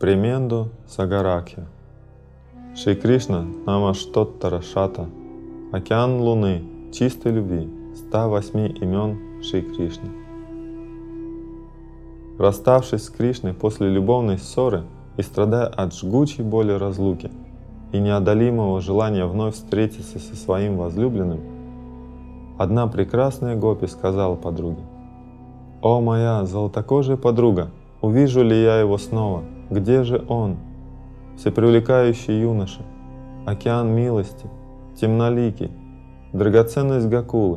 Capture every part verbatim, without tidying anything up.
Пременду Сагаракхя. Шри Кришна Намаштоттара Шата. Океан Луны чистой любви. ста восьми имен Шри Кришны. Расставшись с Кришной после любовной ссоры и страдая от жгучей боли разлуки и неодолимого желания вновь встретиться со своим возлюбленным, одна прекрасная гопи сказала подруге: «О, моя золотокожая подруга, увижу ли я его снова? Где же он? Всепривлекающий юноша, океан милости, темноликий, драгоценность Гокулы.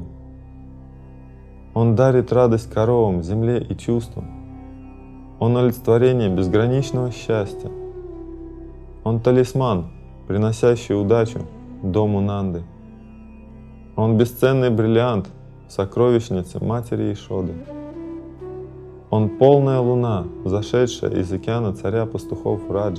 Он дарит радость коровам, земле и чувствам. Он олицетворение безграничного счастья. Он талисман, приносящий удачу дому Нанды. Он бесценный бриллиант в сокровищнице матери Ишоды. Он полная луна, зашедшая из океана царя пастухов Раджа.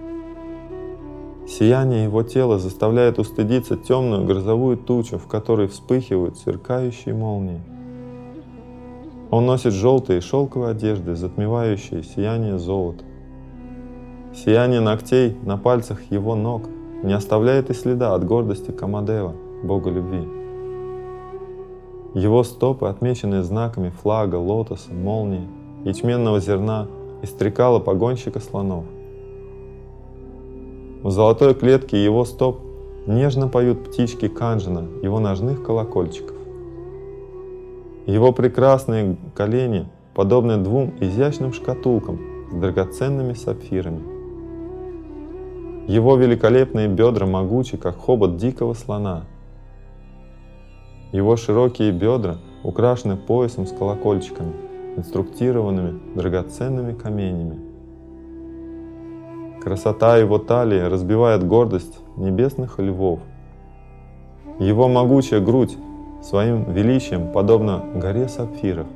Сияние его тела заставляет устыдиться темную грозовую тучу, в которой вспыхивают сверкающие молнии. Он носит желтые шелковые одежды, затмевающие сияние золота. Сияние ногтей на пальцах его ног не оставляет и следа от гордости Камадева, бога любви. Его стопы, отмеченные знаками флага, лотоса, молнии, ячменного зерна и стрекала погонщика слонов. В золотой клетке его стоп нежно поют птички канджана, его ножных колокольчиков. Его прекрасные колени подобны двум изящным шкатулкам с драгоценными сапфирами. Его великолепные бедра могучи, как хобот дикого слона. Его широкие бедра украшены поясом с колокольчиками, инструктированными драгоценными каменями. Красота его талии разбивает гордость небесных львов. Его могучая грудь своим величием подобна горе сапфиров.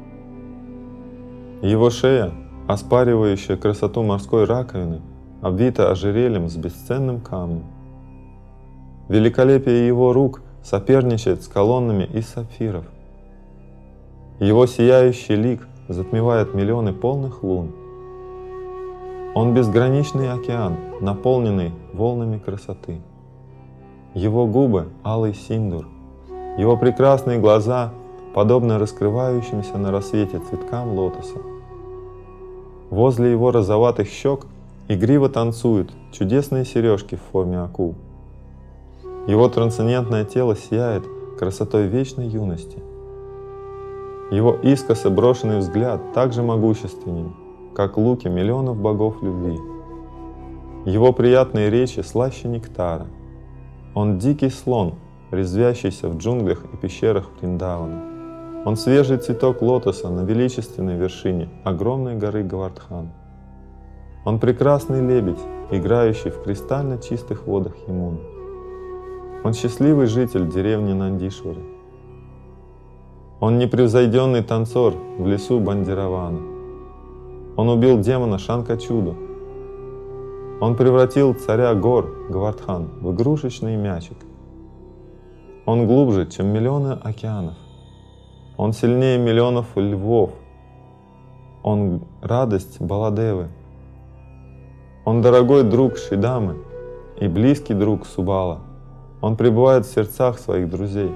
Его шея, оспаривающая красоту морской раковины, обвита ожерельем с бесценным камнем. Великолепие его рук соперничает с колоннами из сапфиров. Его сияющий лик затмевает миллионы полных лун. Он безграничный океан, наполненный волнами красоты. Его губы — алый синдур. Его прекрасные глаза подобны раскрывающимся на рассвете цветкам лотоса. Возле его розоватых щек игриво танцуют чудесные сережки в форме акул. Его трансцендентное тело сияет красотой вечной юности. Его искоса брошенный взгляд так же могущественен, как луки миллионов богов любви. Его приятные речи слаще нектара. Он дикий слон, резвящийся в джунглях и пещерах Вриндавана. Он свежий цветок лотоса на величественной вершине огромной горы Говардхан. Он прекрасный лебедь, играющий в кристально чистых водах Ямуны. Он счастливый житель деревни Нандишвары. Он непревзойденный танцор в лесу Бандиравана. Он убил демона Шанкачуду. Он превратил царя гор Говардхан в игрушечный мячик. Он глубже, чем миллионы океанов. Он сильнее миллионов львов. Он радость Баладевы. Он дорогой друг Шидамы и близкий друг Субала. Он пребывает в сердцах своих друзей.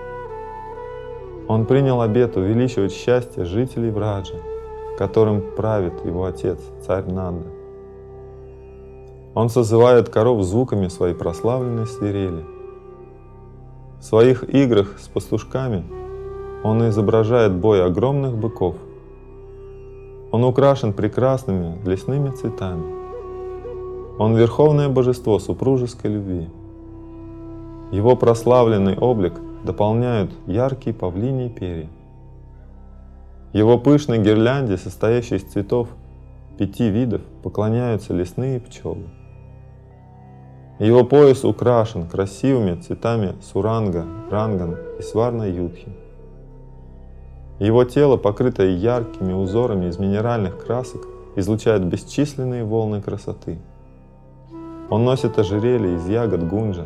Он принял обет увеличивать счастье жителей Враджа, которым правит его отец, царь Нанда. Он созывает коров звуками своей прославленной свирели. В своих играх с пастушками он изображает бой огромных быков. Он украшен прекрасными лесными цветами. Он верховное божество супружеской любви. Его прославленный облик дополняют яркие павлиньи перья. Его пышной гирлянде, состоящей из цветов пяти видов, поклоняются лесные пчелы. Его пояс украшен красивыми цветами суранга, ранган и сварна-ютхи. Его тело, покрытое яркими узорами из минеральных красок, излучает бесчисленные волны красоты. Он носит ожерелье из ягод гунджа.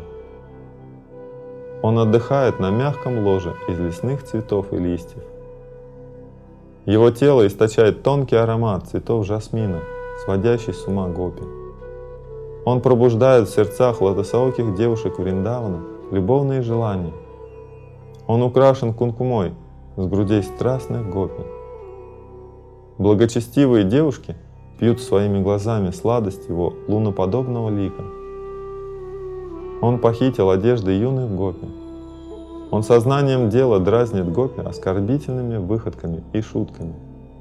Он отдыхает на мягком ложе из лесных цветов и листьев. Его тело источает тонкий аромат цветов жасмина, сводящий с ума гопи. Он пробуждает в сердцах лотосооких девушек Вриндавана любовные желания. Он украшен кункумой с грудей страстных гопи. Благочестивые девушки пьют своими глазами сладость его луноподобного лика. Он похитил одежды юных гопи. Он сознанием дела дразнит гопи оскорбительными выходками и шутками.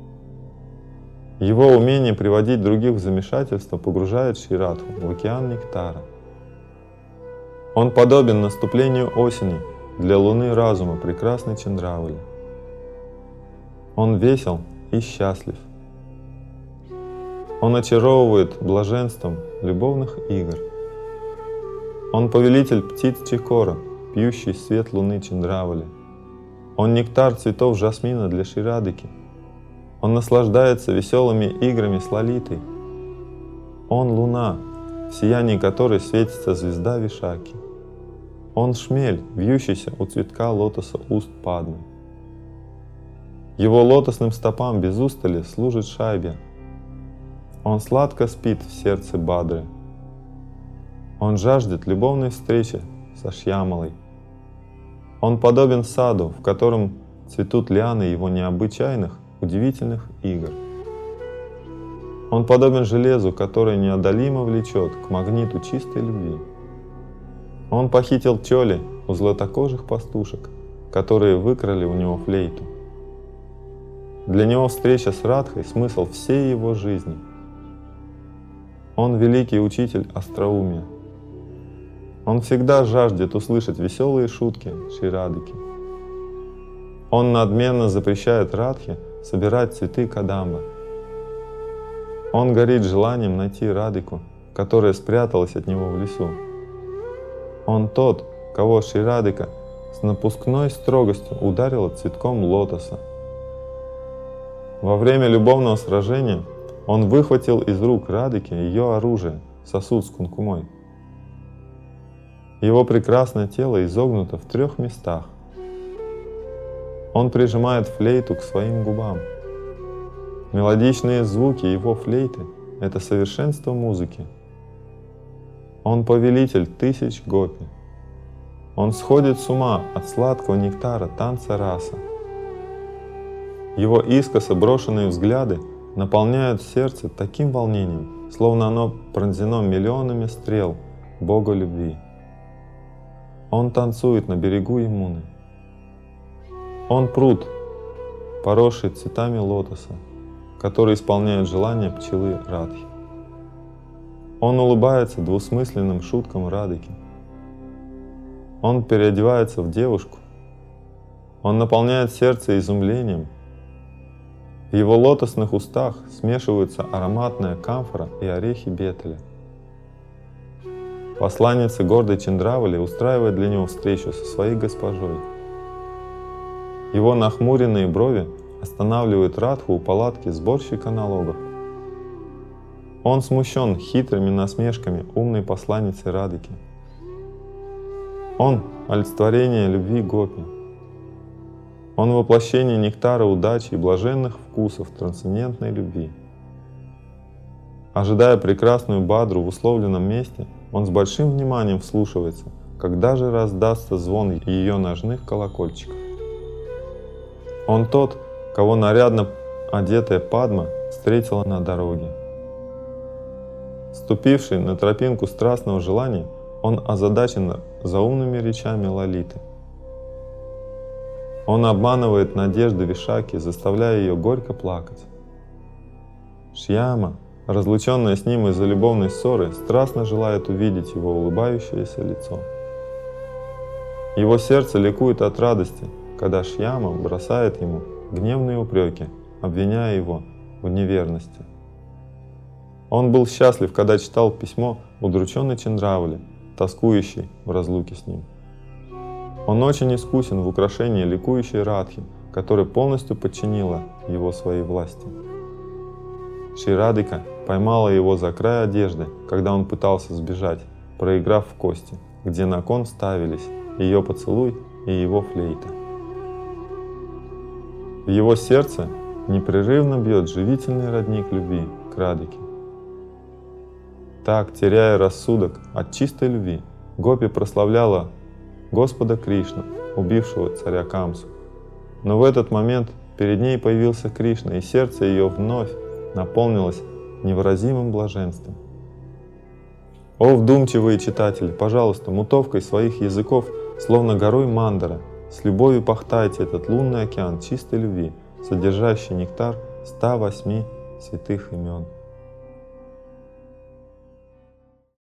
Его умение приводить других в замешательство погружает Шри-Радху в океан нектара. Он подобен наступлению осени для луны разума прекрасной Чандравали. Он весел и счастлив. Он очаровывает блаженством любовных игр. Он повелитель птиц Чикора, пьющий свет луны Чандравали. Он нектар цветов жасмина для Шри-Радхики. Он наслаждается веселыми играми с Лалитой. Он луна, в сиянии которой светится звезда Вишаки. Он шмель, вьющийся у цветка лотоса уст Падмы. Его лотосным стопам без устали служит Шайбья. Он сладко спит в сердце Бадры. Он жаждет любовной встречи со Шьямалой. Он подобен саду, в котором цветут лианы его необычайных, удивительных игр. Он подобен железу, которое неодолимо влечет к магниту чистой любви. Он похитил чоли у златокожих пастушек, которые выкрали у него флейту. Для него встреча с Радхой — смысл всей его жизни. Он великий учитель остроумия. Он всегда жаждет услышать веселые шутки Шри-Радхики. Он надменно запрещает Радхе собирать цветы кадамба. Он горит желанием найти Радхику, которая спряталась от него в лесу. Он тот, кого Шри-Радхика с напускной строгостью ударила цветком лотоса. Во время любовного сражения он выхватил из рук Радхики ее оружие, сосуд с кункумой. Его прекрасное тело изогнуто в трех местах. Он прижимает флейту к своим губам. Мелодичные звуки его флейты — это совершенство музыки. Он повелитель тысяч гопи. Он сходит с ума от сладкого нектара танца раса. Его искоса брошенные взгляды наполняют сердце таким волнением, словно оно пронзено миллионами стрел Бога любви. Он танцует на берегу Ямуны. Он пруд, поросший цветами лотоса, который исполняет желания пчелы Радхи. Он улыбается двусмысленным шуткам Радхики. Он переодевается в девушку. Он наполняет сердце изумлением. В его лотосных устах смешиваются ароматная камфора и орехи бетеля. Посланница гордой Чандравали устраивает для него встречу со своей госпожой. Его нахмуренные брови останавливают Радху у палатки сборщика налогов. Он смущен хитрыми насмешками умной посланницы Радхики. Он — олицетворение любви гопи. Он — воплощение нектара удачи и блаженных вкусов трансцендентной любви. Ожидая прекрасную Бадру в условленном месте, он с большим вниманием вслушивается, когда же раздастся звон ее ножных колокольчиков. Он тот, кого нарядно одетая Падма встретила на дороге. Ступивший на тропинку страстного желания, он озадачен заумными речами Лалиты. Он обманывает надежды Вишаки, заставляя ее горько плакать. Шьяма, разлученная с ним из-за любовной ссоры, страстно желает увидеть его улыбающееся лицо. Его сердце ликует от радости, когда Шьяма бросает ему гневные упреки, обвиняя его в неверности. Он был счастлив, когда читал письмо удрученной Чандравали, тоскующей в разлуке с ним. Он очень искусен в украшении ликующей Радхи, которая полностью подчинила его своей власти. Шри-Радхика поймала его за край одежды, когда он пытался сбежать, проиграв в кости, где на кон ставились ее поцелуй и его флейта. В его сердце непрерывно бьет живительный родник любви к Радхике. Так, теряя рассудок от чистой любви, Гопи прославляла Господа Кришну, убившего царя Камсу. Но в этот момент перед ней появился Кришна, и сердце ее вновь наполнилось невыразимым блаженством. О вдумчивые читатели, пожалуйста, мутовкой своих языков, словно горой мандара, с любовью пахтайте этот лунный океан чистой любви, содержащий нектар ста восьми святых имен.